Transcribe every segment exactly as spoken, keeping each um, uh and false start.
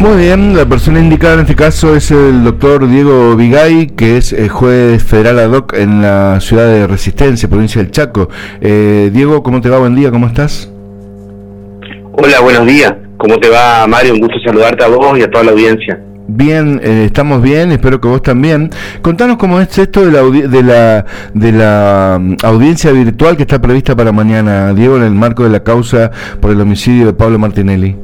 Muy bien, la persona indicada en este caso es el doctor Diego Vigay, que es eh, juez federal ad hoc en la ciudad de Resistencia, provincia del Chaco. Eh, Diego, ¿cómo te va? Buen día, ¿cómo estás? Hola, buenos días. ¿Cómo te va, Mario? Un gusto saludarte a vos y a toda la audiencia. Bien, eh, estamos bien, espero que vos también. Contanos cómo es esto de la, audi- de la, de la um, audiencia virtual que está prevista para mañana, Diego, en el marco de la causa por el homicidio de Pablo Martinelli.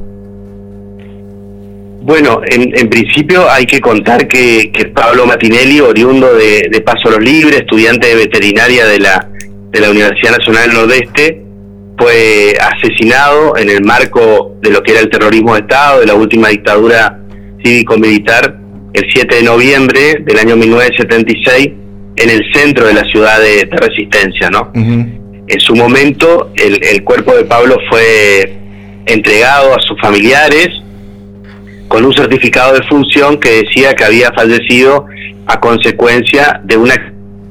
Bueno, en, en principio hay que contar que, que Pablo Martinelli, oriundo de, de Paso a los Libres, estudiante de veterinaria de la, de la Universidad Nacional del Nordeste, fue asesinado en el marco de lo que era el terrorismo de Estado, de la última dictadura cívico-militar, el siete de noviembre del año mil novecientos setenta y seis, en el centro de la ciudad de, de Resistencia, ¿no? Uh-huh. En su momento, el, el cuerpo de Pablo fue entregado a sus familiares con un certificado de función que decía que había fallecido a consecuencia de una...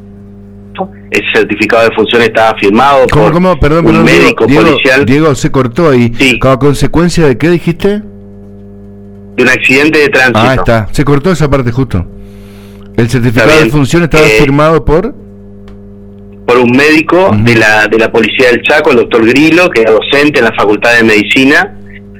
Ese certificado de función estaba firmado ¿Cómo, por cómo? Perdón, un perdón, médico Diego, policial. Diego, Diego, se cortó ahí. Sí. ¿A consecuencia de qué dijiste? De un accidente de tránsito. Ah, está. Se cortó esa parte justo. El certificado de función estaba eh, firmado por... por un médico uh-huh. de la de la Policía del Chaco, el doctor Grillo, que era docente en la Facultad de Medicina.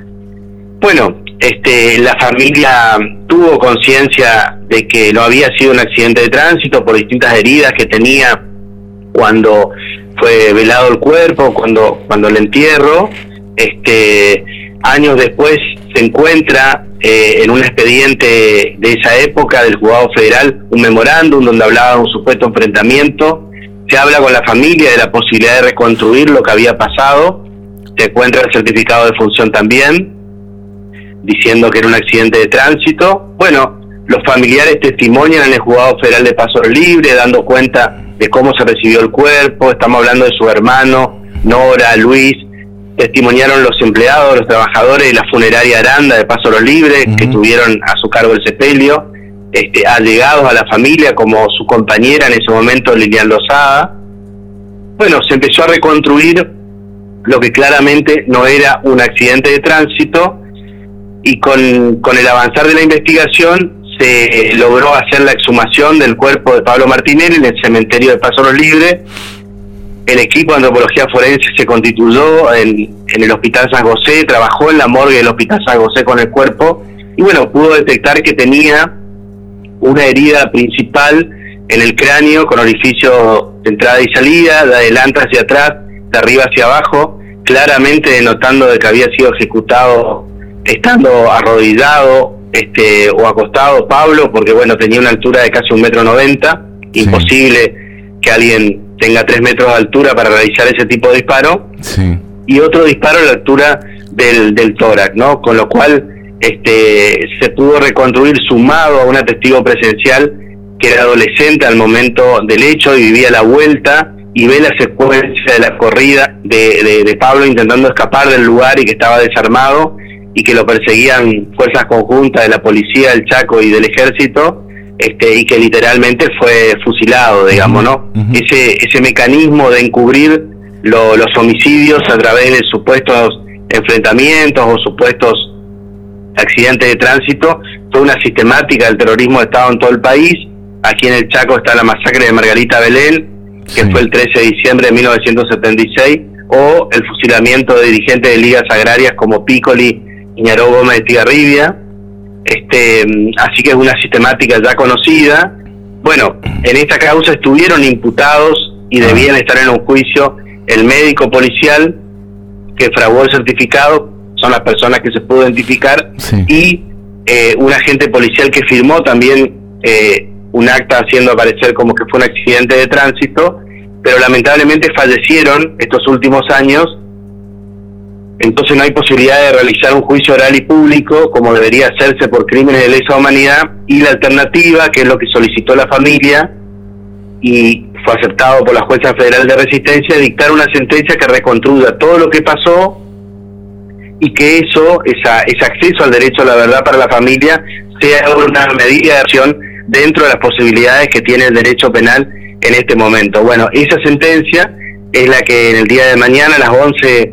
Bueno, este, la familia tuvo conciencia de que no había sido un accidente de tránsito por distintas heridas que tenía cuando fue velado el cuerpo, cuando cuando el entierro. Este, años después se encuentra eh, en un expediente de esa época del Juzgado Federal un memorándum donde hablaba de un supuesto enfrentamiento. Se habla con la familia de la posibilidad de reconstruir lo que había pasado. Se encuentra el certificado de función también, diciendo que era un accidente de tránsito. Bueno, los familiares testimonian en el Juzgado Federal de Paso Libre, dando cuenta de cómo se recibió el cuerpo. Estamos hablando de su hermano, Nora, Luis. Testimoniaron los empleados, los trabajadores de la funeraria Aranda de Paso Libre, uh-huh. que tuvieron a su cargo el sepelio, este, allegados a la familia, como su compañera en ese momento, Lilian Lozada. Bueno, se empezó a reconstruir lo que claramente no era un accidente de tránsito, y con, con el avanzar de la investigación se logró hacer la exhumación del cuerpo de Pablo Martinelli en el cementerio de Paso Los Libres. El equipo de antropología forense se constituyó en, en el Hospital San José, trabajó en la morgue del Hospital San José con el cuerpo, y bueno, pudo detectar que tenía una herida principal en el cráneo con orificio de entrada y salida, de adelante hacia atrás, de arriba hacia abajo, claramente denotando de que había sido ejecutado estando arrodillado este o acostado Pablo, porque bueno, tenía una altura de casi un metro noventa, sí. Imposible que alguien tenga tres metros de altura para realizar ese tipo de disparo, sí. Y otro disparo a la altura del, del tórax, ¿no? Con lo cual este se pudo reconstruir, sumado a una testigo presencial que era adolescente al momento del hecho y vivía la vuelta, y ve la secuencia de la corrida de, de, de Pablo intentando escapar del lugar y que estaba desarmado, y que lo perseguían fuerzas conjuntas de la policía del Chaco y del ejército, este, y que literalmente fue fusilado, digamos, ¿no? Uh-huh. Ese ese mecanismo de encubrir lo, los homicidios a través de supuestos enfrentamientos o supuestos accidentes de tránsito fue una sistemática del terrorismo de Estado en todo el país. Aquí en el Chaco está la masacre de Margarita Belén, que sí. fue el trece de diciembre de mil novecientos setenta y seis, o el fusilamiento de dirigentes de ligas agrarias como Piccoli, Iñaró Gómez de Tigarribia. Este, así que es una sistemática ya conocida. Bueno, en esta causa estuvieron imputados y debían estar en un juicio el médico policial que fraguó el certificado, son las personas que se pudo identificar, sí. y eh, un agente policial que firmó también eh, un acta haciendo aparecer como que fue un accidente de tránsito, pero lamentablemente fallecieron estos últimos años. Entonces no hay posibilidad de realizar un juicio oral y público como debería hacerse por crímenes de lesa humanidad, y la alternativa, que es lo que solicitó la familia y fue aceptado por la jueza federal de Resistencia, dictar una sentencia que reconstruya todo lo que pasó, y que eso, esa, ese acceso al derecho a la verdad para la familia, sea una medida de acción dentro de las posibilidades que tiene el derecho penal en este momento. Bueno, esa sentencia es la que en el día de mañana a las once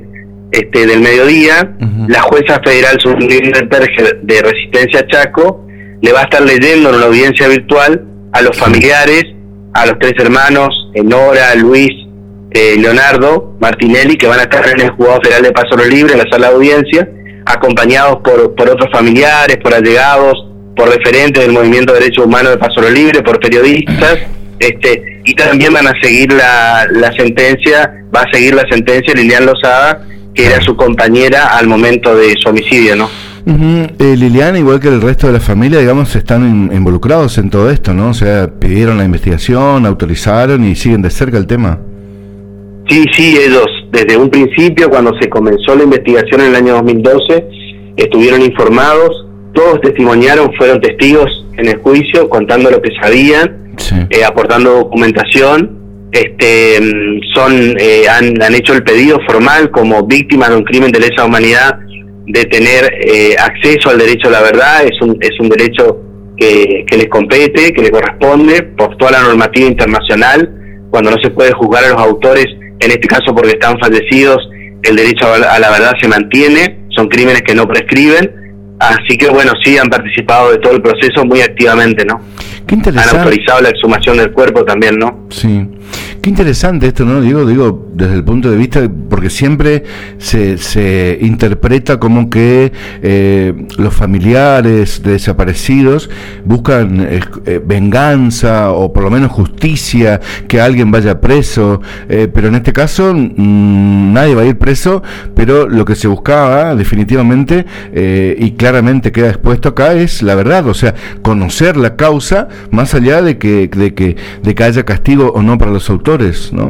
este, del mediodía, uh-huh. la jueza federal sublinterger de Resistencia Chaco le va a estar leyendo en una audiencia virtual a los familiares, a los tres hermanos, Nora, Luis, eh, Leonardo Martinelli, que van a estar en el Juzgado Federal de Paso Libre, en la sala de audiencia, acompañados por, por otros familiares, por allegados, por referentes del movimiento de derechos humanos de Paso Libre, por periodistas, este y también van a seguir la, la sentencia, va a seguir la sentencia Lilian Lozada, que era su compañera al momento de su homicidio, ¿no? Uh-huh. eh, Liliana, igual que el resto de la familia, digamos, están in, involucrados en todo esto, ¿no? O sea, pidieron la investigación, autorizaron y siguen de cerca el tema. Sí, sí, ellos desde un principio, cuando se comenzó la investigación en el año dos mil doce, estuvieron informados, todos testimoniaron, fueron testigos en el juicio, contando lo que sabían, sí. eh, aportando documentación, este, son eh, han, han hecho el pedido formal como víctimas de un crimen de lesa humanidad de tener eh, acceso al derecho a la verdad. Es un es un derecho que, que les compete, que les corresponde por toda la normativa internacional. Cuando no se puede juzgar a los autores, en este caso porque están fallecidos, el derecho a la verdad se mantiene, son crímenes que no prescriben. Así que bueno, sí han participado de todo el proceso muy activamente, ¿no? Qué interesante. Han autorizado la exhumación del cuerpo también, ¿no? Sí. Qué interesante esto, ¿no? Digo, digo, desde el punto de vista, porque siempre se, se interpreta como que eh, los familiares de desaparecidos buscan eh, eh, venganza o por lo menos justicia, que alguien vaya preso, eh, pero en este caso mmm, nadie va a ir preso, pero lo que se buscaba definitivamente eh, y claramente queda expuesto acá es la verdad, o sea, conocer la causa más allá de que, de que, de que haya castigo o no para los autores, ¿no?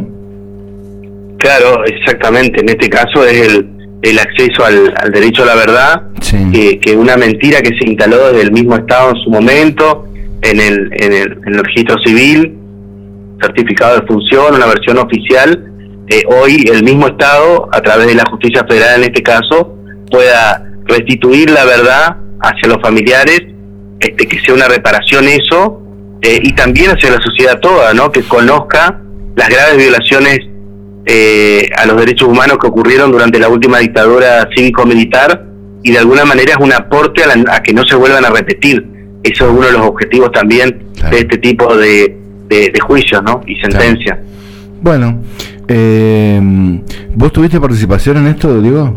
Claro, exactamente. En este caso es el, el acceso al, al derecho a la verdad, sí. que, que una mentira que se instaló desde el mismo Estado en su momento, en el, en el, en el registro civil, certificado de función, una versión oficial, eh, hoy el mismo Estado, a través de la justicia federal en este caso, pueda restituir la verdad hacia los familiares, este, que sea una reparación eso, eh, y también hacia la sociedad toda, ¿no? Que conozca las graves violaciones eh, a los derechos humanos que ocurrieron durante la última dictadura cívico-militar, y de alguna manera es un aporte a, la, a que no se vuelvan a repetir. Eso es uno de los objetivos también, claro, de este tipo de, de, de juicios, ¿no? Y sentencias. Claro. Bueno, eh, ¿vos tuviste participación en esto, Diego?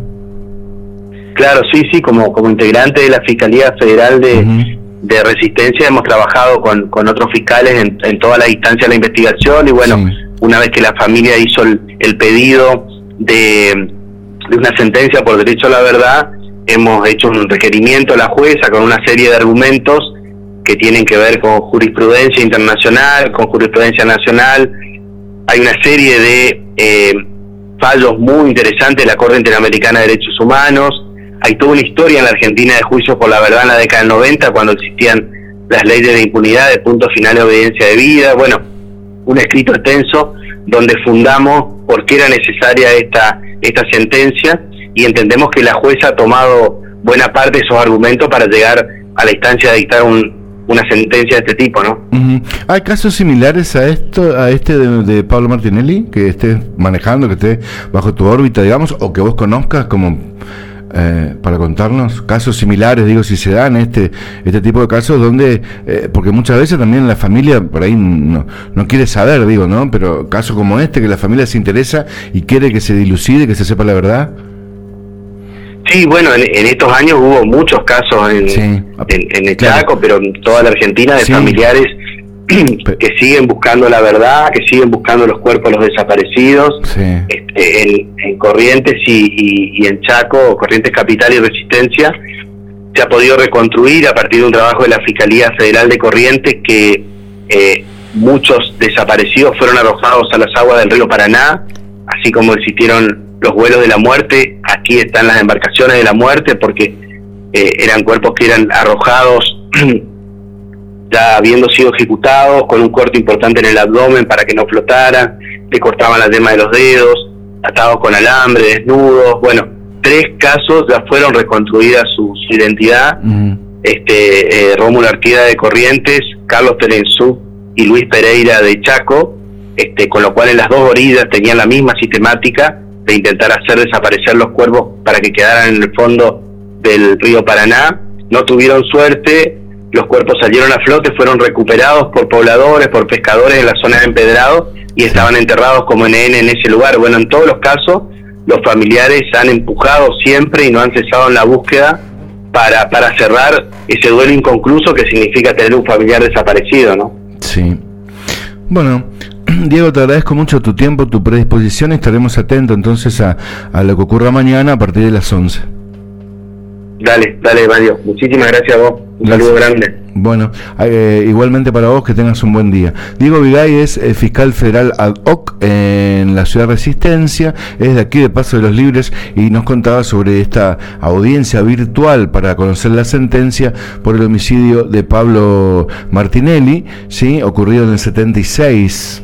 Claro, sí, sí, como, como integrante de la Fiscalía Federal de, uh-huh. de Resistencia hemos trabajado con, con otros fiscales en, en toda la instancia de la investigación, y bueno, sí. una vez que la familia hizo el, el pedido de, de una sentencia por derecho a la verdad, hemos hecho un requerimiento a la jueza con una serie de argumentos que tienen que ver con jurisprudencia internacional, con jurisprudencia nacional. Hay una serie de eh, fallos muy interesantes de la Corte Interamericana de Derechos Humanos. Hay toda una historia en la Argentina de juicios por la verdad en la década del noventa, cuando existían las leyes de impunidad, de punto final de obediencia debida. Bueno, un escrito extenso donde fundamos por qué era necesaria esta, esta sentencia, y entendemos que la jueza ha tomado buena parte de esos argumentos para llegar a la instancia de dictar un, una sentencia de este tipo, ¿no? Uh-huh. ¿Hay casos similares a esto, a este de, de Pablo Martinelli, que estés manejando, que esté bajo tu órbita, digamos, o que vos conozcas como... Eh, para contarnos casos similares, digo, si se dan este este tipo de casos donde, eh, porque muchas veces también la familia por ahí no, no quiere saber, digo, ¿no? Pero casos como este, que la familia se interesa y quiere que se dilucide, que se sepa la verdad. Sí, bueno, en, en estos años hubo muchos casos en, sí. en, en el Chaco, claro, pero en toda la Argentina, de sí. familiares que siguen buscando la verdad, que siguen buscando los cuerpos de los desaparecidos, sí. este, en, en Corrientes y, y, y en Chaco, Corrientes Capital y Resistencia, se ha podido reconstruir a partir de un trabajo de la Fiscalía Federal de Corrientes, que eh, muchos desaparecidos fueron arrojados a las aguas del río Paraná, así como existieron los vuelos de la muerte. Aquí están las embarcaciones de la muerte, porque eh, eran cuerpos que eran arrojados ya habiendo sido ejecutados, con un corte importante en el abdomen para que no flotaran, le cortaban la yema de los dedos, atados con alambre, desnudos. Bueno, tres casos ya fueron reconstruidas su, su identidad. Mm. este eh, Rómulo Arqueda de Corrientes, Carlos Terenzú y Luis Pereira de Chaco, este con lo cual en las dos orillas tenían la misma sistemática de intentar hacer desaparecer los cuerpos para que quedaran en el fondo del río Paraná. No tuvieron suerte, los cuerpos salieron a flote, fueron recuperados por pobladores, por pescadores en la zona de Empedrado y estaban enterrados como N N en ese lugar. Bueno, en todos los casos, los familiares han empujado siempre y no han cesado en la búsqueda para, para cerrar ese duelo inconcluso que significa tener un familiar desaparecido, ¿no? Sí. Bueno, Diego, te agradezco mucho tu tiempo, tu predisposición. Estaremos atentos entonces a, a lo que ocurra mañana a partir de las once. Dale, dale, Mario. Muchísimas gracias a vos. Un gracias. Saludo grande. Bueno, eh, igualmente para vos, que tengas un buen día. Diego Vigay es eh, fiscal federal ad hoc en la ciudad de Resistencia, es de aquí de Paso de los Libres, y nos contaba sobre esta audiencia virtual para conocer la sentencia por el homicidio de Pablo Martinelli, ¿sí?, ocurrido en el setenta y seis.